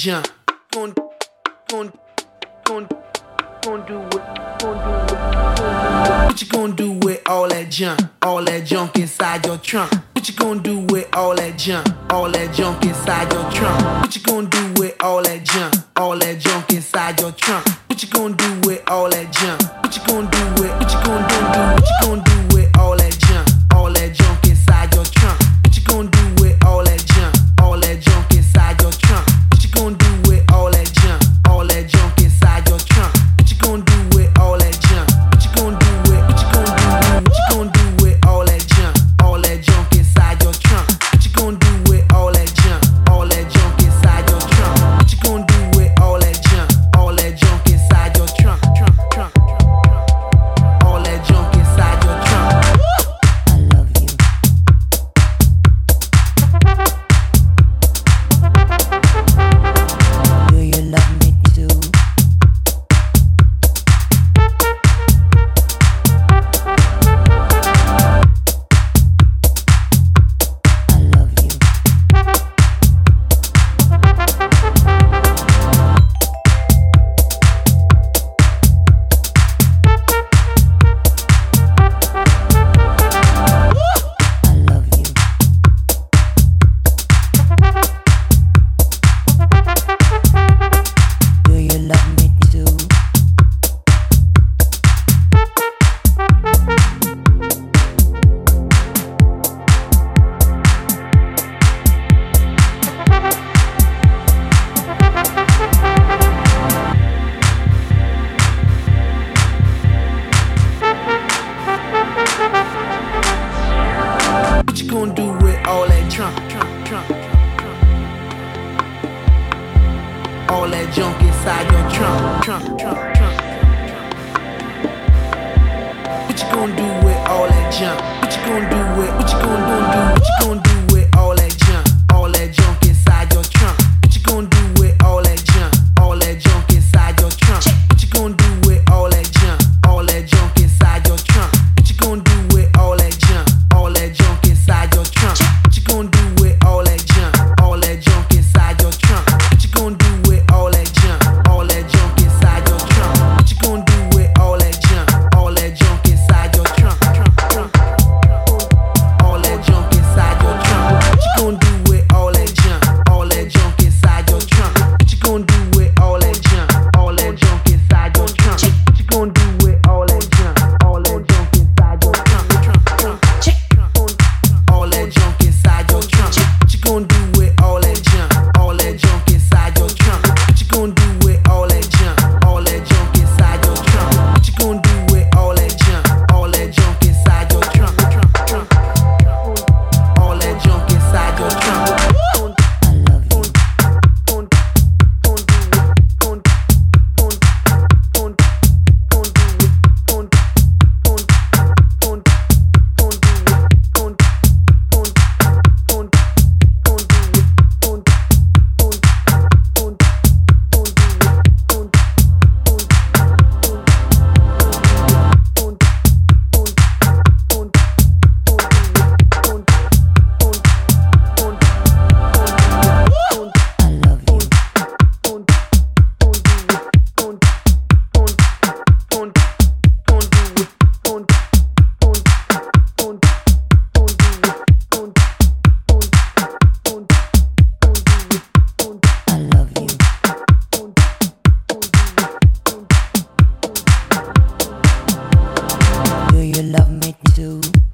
junk. Gon' gon' gon' gon' do it. Gon' do it. What you gon' do with all that junk? All that junk inside your trunk. What you gon' do with all that junk? All that junk inside your trunk. What you gon' do with all that junk? All that junk inside your trunk. What you gon' do with all that junk? What you gon' do with? What you gon' do? What you gon' do with all that junk? All that junk inside your trunk. What you gon' do with all that junk? All that junk inside your trunk. What you gon' do with all that junk? All that junk inside your trunk. What you gon' do with all that junk? What you gon' do with? What you gon' do? What you gon' do with all that junk? All that junk inside your trunk. What you gon' do with all that junk? All that junk inside your trunk. What you gon' do with all that junk? All that junk inside your trunk. Trunk, trunk, trunk. All that junk inside your trunk. I love you. Do you love me too? I love you. I love you. Do you love me too? What you gon' do with all that trunk, trunk, trunk, trunk, trunk? All that junk inside your trunk, trunk, trunk, trunk, trunk. What you gon' do with all that junk? What you gon' do with? What you gon' do? What you gon' do with all that junk? All that junk inside your trunk. What you gon' do with all that junk? All that junk inside your trunk. What you gon' do with all that junk? All that junk inside your trunk. What you gon' do with all that junk? All that junk inside your trunk. What you gon' do with all that junk? All that junk inside your trunk. What you gon' do with all that junk? All that junk inside your trunk. What you gon' do with all that junk? All that junk inside your trunk. Trunk, trunk. All that junk inside your trunk. What you gon' do with all that junk? All that junk inside your trunk. What you gon' do with all that junk? All that junk inside your trunk. What you gon' do with all that junk? All that junk inside your trunk. Trunk, trunk. All that junk inside your trunk. What you gon' do with all that junk? All that junk inside your trunk. What you gon' do with all that junk? All that junk inside your trunk. What you gon' do with all that junk? All that junk inside your trunk. Trunk, trunk. All that junk inside your trunk. I love you. I love you. I love you. Do you love me too?